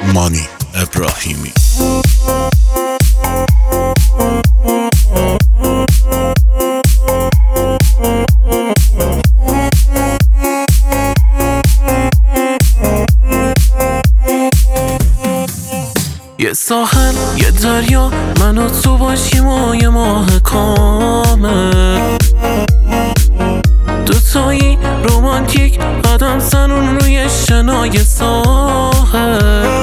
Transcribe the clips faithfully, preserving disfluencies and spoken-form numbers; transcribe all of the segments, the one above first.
مانی ابراهیمی. یه ساحل یه دریا من و تو باشیم و یه ماه کامل، دوتایی رومانتیک قدم زنون روی شنای ساحل.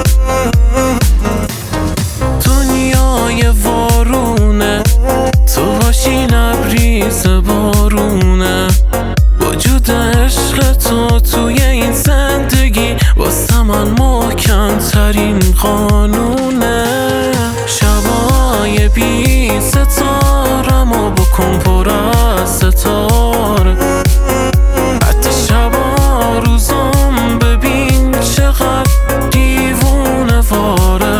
دنیای وارونه تو باشی لبریز بارونه، وجود عشق تو توی این زندگی واسه من محکم ترین قانونه. شبای بی ستارم و بکن پر از ستاره، حتی شبا روزم ببین چقدر دیوونه واره.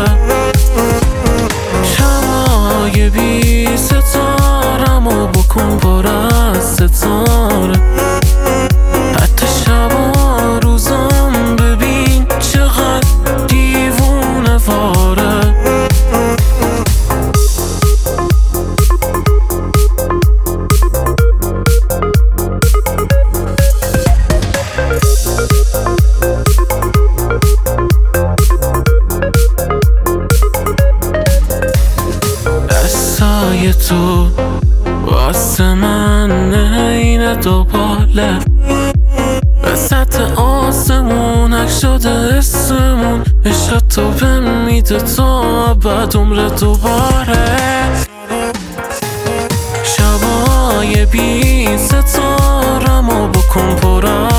شبای بی ستارم و بکن پر از ستاره، حتی شبا روزم ببین چقدر دیوونه واره. دستای تو واسه من عین دوباله، وسط آسمون حک شده اسمون، عشق تو بهم میده تا ابد عمر دوباره. شبای بی ستارم و بکن پر